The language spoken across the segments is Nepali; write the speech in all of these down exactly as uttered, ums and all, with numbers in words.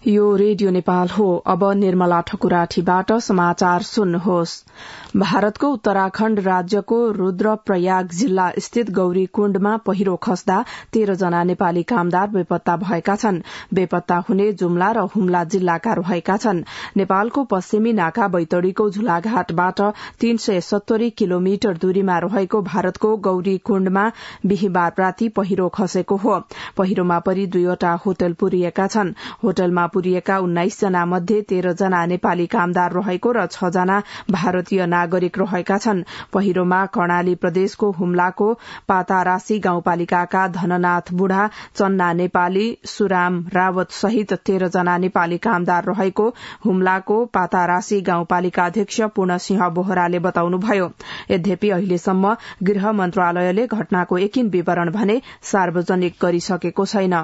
यो रेडियो नेपाल हो। अब निर्मला ठकुराठीबाट समाचार सुन्नुहोस्। भारतको उत्तराखण्ड राज्यको रुद्रप्रयाग जिल्ला स्थित गौरी कुण्डमा पहिरो खस्दा तेह्र जना नेपाली कामदार बेपत्ता भएका छन्। बेपत्ता हुने जुम्ला र हुम्ला जिल्लाका रहेका छन्। नेपालको पश्चिमी नाका बैतडीको झुलाघाटबाट तीन सय सत्तरी किलोमिटर दूरीमा रहेको भारतको गौरी कुण्डमा बिहिबार राति पहिरो खसेको हो। पहिरोमा परि दुईवटा होटल पुरिएका छन्। होटलमा पुरिएका उन्नाइस जना मध्ये तेह्र जना नेपाली कामदार रहेको र छ जना भारतीय नागरिक रहेका छन्। पहिरोमा कर्णाली प्रदेशको हुम्लाको पातारासी गाउँपालिकाका धननाथ बुढा, चन्ना नेपाली, सुराम रावत सहित तेह्र जना नेपाली कामदार रहेको हुम्लाको पातारासी गाउँपालिका अध्यक्ष पूर्णसिंह बोहराले बताउनुभयो। यद्यपि अहिलेसम्म गृह मन्त्रालयले घटनाको एकिन विवरण भने सार्वजनिक गरिसकेको छैन।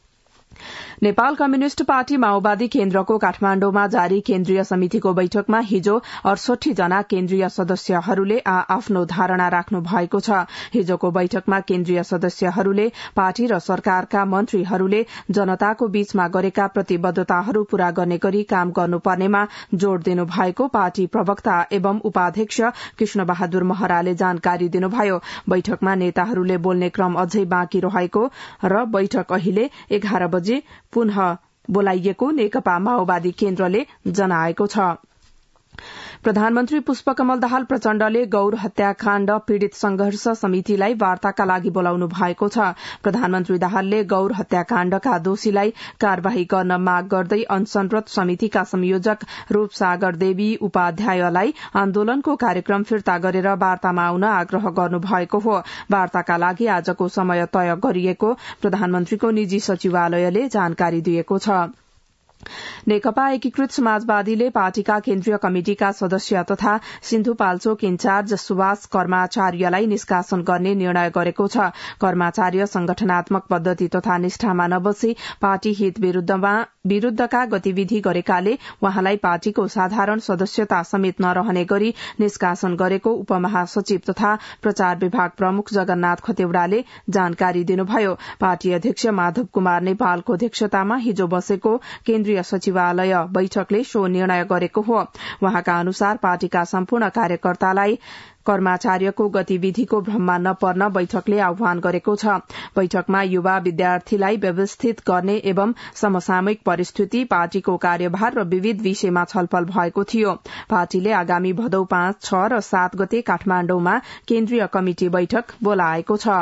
नेपाल कम्युनिष्ट पार्टी माओवादी केन्द्रको काठमाण्डुमा जारी केन्द्रीय समितिको बैठकमा हिजो अडसठी जना केन्द्रीय सदस्यहरूले आ आफ्नो धारणा राख्नु भएको छ। हिजोको बैठकमा केन्द्रीय सदस्यहरूले पार्टी र सरकारका मन्त्रीहरूले जनताको बीचमा गरेका प्रतिबद्धताहरू पूरा गर्ने गरी काम गर्नुपर्नेमा जोड़ दिनु भएको पार्टी प्रवक्ता एवं उपाध्यक्ष कृष्ण बहादुर महराले जानकारी दिनुभयो। बैठकमा नेताहरूले बोल्ने क्रम अझै बाँकी रहेको र बैठक अहिले एघार बजे पुनः बोलाइएको नेकपा माओवादी केन्द्रले जनाएको छ। प्रधानमन्त्री पुष्पकमल दाहाल प्रचण्डले गौर हत्याकाण्ड पीड़ित संघर्ष समितिलाई वार्ताका लागि बोलाउनु भएको छ। प्रधानमन्त्री दाहालले गौर हत्याकाण्डका दोषीलाई कार्यवाही गर्न माग गर्दै अनशनरत समितिका संयोजक रूपसागर देवी उपाध्यायलाई आन्दोलनको कार्यक्रम फिर्ता गरेर वार्तामा आउन आग्रह गर्नु भएको हो। वार्ताका लागि आजको समय तय गरिएको प्रधानमन्त्रीको निजी सचिवालयले जानकारी दिएको छ। नेकपा एकीकृत समाजवादीले पार्टीका केन्द्रीय कमिटिका सदस्य तथा सिन्धुपाल्चोक इन्चार्ज सुभाष कर्माचार्यलाई निष्कासन गर्ने निर्णय गरेको छ। कर्माचार्य संगठनात्मक पद्धति तथा निष्ठामा नबसी पार्टी हित विरूद्धका गतिविधि गरेकाले वहाँलाई पार्टीको साधारण सदस्यता समेत नरहने गरी निष्कासन गरेको उपमहासचिव तथा प्रचार विभाग प्रमुख जगन्नाथ खतेवड़ाले जानकारी दिनुभयो। पार्टी अध्यक्ष माधव कुमार नेपालको अध्यक्षतामा हिजो बसेको केन्द्रीय सचिवालय बैठकले सो निर्णय गरेको हो। वहाँका अनुसार पार्टीका सम्पूर्ण कार्यकर्तालाई कर्माचार्यको गतिविधिको भ्रममा नपर्न बैठकले आह्वान गरेको छ। बैठकमा युवा विद्यार्थीलाई व्यवस्थित गर्ने एवं समसामयिक परिस्थिति, पार्टीको कार्यभार र विविध विषयमा छलफल भएको थियो। पार्टीले आगामी भदौ पाँच, छ र सात गते काठमाण्डुमा केन्द्रीय कमिटि बैठक बोलाएको छ।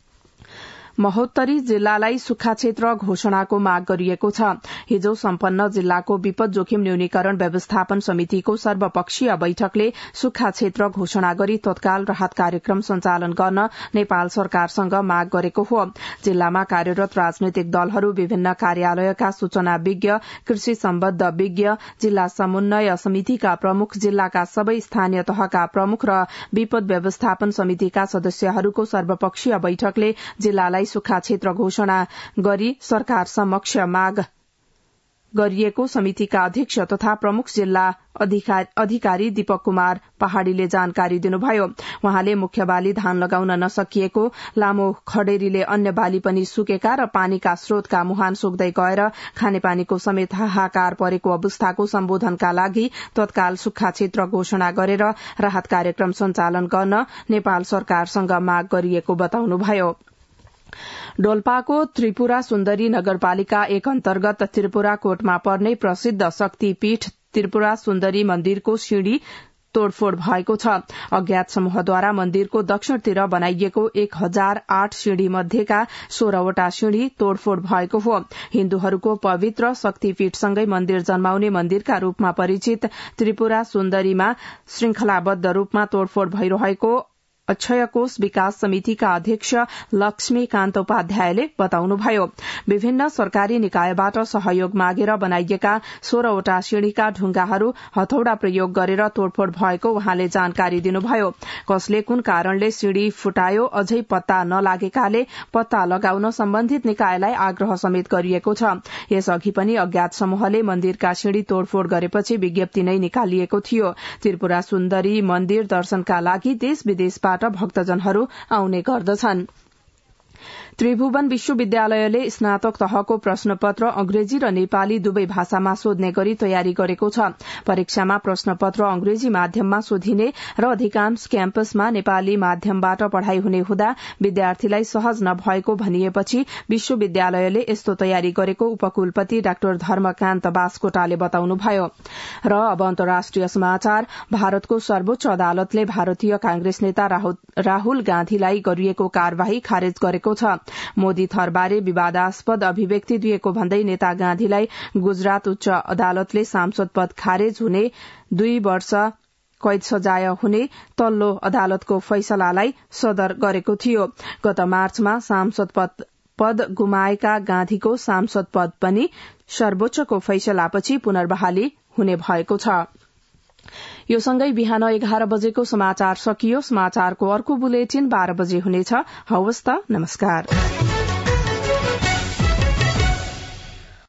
महोत्तरी जिल्लालाई सुक्खा क्षेत्र घोषणाको माग गरिएको छ। हिजो सम्पन्न जिल्लाको विपद जोखिम न्यूनीकरण व्यवस्थापन समितिको सर्वपक्षीय बैठकले सुक्खा क्षेत्र घोषणा गरी तत्काल राहत कार्यक्रम सञ्चालन गर्न नेपाल सरकारसँग माग गरेको हो। जिल्लामा कार्यरत राजनैतिक दलहरू, विभिन्न कार्यालयका सूचना विज्ञ, कृषि सम्बद्ध विज्ञ, जिल्ला समन्वय समितिका प्रमुख, जिल्लाका सबै स्थानीय तहका प्रमुख र विपद व्यवस्थापन समितिका सदस्यहरूको सर्वपक्षीय बैठकले जिल्लालाई सुक्खा क्षेत्र घोषणा गरी सरकार समक्ष माग गरिएको समितिका अध्यक्ष तथा प्रमुख जिल्ला अधिकारी दीपक कुमार पहाड़ीले जानकारी दिनुभयो। वहाँले मुख्य बाली धान लगाउन नसकिएको, लामो खडेरीले अन्य बाली पनि सुकेका र पानीका स्रोतका मुहान सुक्दै गएर खानेपानीको समेत हाहाकार परेको अवस्थाको सम्बोधनका लागि तत्काल सुक्खा क्षेत्र घोषणा गरेर राहत कार्यक्रम सञ्चालन गर्न नेपाल सरकारसँग माग गरिएको बताउनुभयो। डोल्पाको त्रिपुरा सुन्दरी नगरपालिका एक अन्तर्गत त्रिपुरा कोटमा पर्ने प्रसिद्ध शक्तिपीठ त्रिपुरा सुन्दरी मन्दिरको सिंढी तोड़फोड़ भएको छ। अज्ञात समूहद्वारा मन्दिरको दक्षिणतिर बनाइएको एक हजार आठ सिंढी मध्येका सोह्रवटा सिंढी तोड़फोड़ भएको हो। हिन्दूहरूको पवित्र शक्तिपीठसँगै मन्दिर जन्माउने मन्दिरका रूपमा परिचित त्रिपुरा सुन्दरीमा श्रृंखलाबद्ध रूपमा तोड़फोड़ भइरहेको अक्षय कोष विकास समितिका अध्यक्ष लक्ष्मीकान्त उपाध्यायले बताउनुभयो। विभिन्न सरकारी निकायबाट सहयोग मागेर बनाइएका सोह्रवटा सिंढीका ढुंगाहरू हथौडा प्रयोग गरेर तोड़फोड़ भएको वहाँले जानकारी दिनुभयो। कसले कुन कारणले सिंढी फुटायो अझै पत्ता नलागेकाले पत्ता लगाउन सम्बन्धित निकायलाई आग्रह समेत गरिएको छ। यसअघि पनि अज्ञात समूहले मन्दिरका सिंढी तोड़फोड़ गरेपछि विज्ञप्ति नै निकालिएको थियो। त्रिपुरा सुन्दरी मन्दिर दर्शनका लागि देश विदेशबाट भक्तजनहरू आउने गर्दछन्। त्रिभुवन विश्वविद्यालयले स्नातक तहको प्रश्नपत्र अंग्रेजी र नेपाली दुवै भाषामा सोध्ने गरी तयारी गरेको छ। परीक्षामा प्रश्नपत्र अंग्रेजी माध्यममा सोधिने र अधिकांश क्याम्पसमा नेपाली माध्यमबाट पढ़ाई हुने हुँदा विद्यार्थीलाई सहज नभएको भनिएपछि विश्वविद्यालयले यस्तो तयारी गरेको उपकुलपति डाक्टर धर्मकान्त बास्कोटाले बताउनुभयो। र अब अन्तर्राष्ट्रिय समाचार। भारतको सर्वोच्च अदालतले भारतीय कांग्रेस नेता राहुल गान्धीलाई गरिएको कार्यवाही खारेज गरेको छ। मोदी थरबारे विवादास्पद अभिव्यक्ति दिएको भन्दै नेता गान्धीलाई गुजरात उच्च अदालतले सांसद पद खारेज हुने दुई वर्ष कैद सजाय हुने तल्लो अदालतको फैसलालाई सदर गरेको थियो। गत मार्चमा सांसद पद पद गुमाएका गान्धीको सांसद पद पनि सर्वोच्चको फैसलापछि पुनर्बहाली हुने भएको छ। यो सँगै बिहान एघार बजेको समाचार सकियो। समाचारको अर्को बुलेटिन बाह्र बजे हुनेछ। हवस् त, नमस्कार।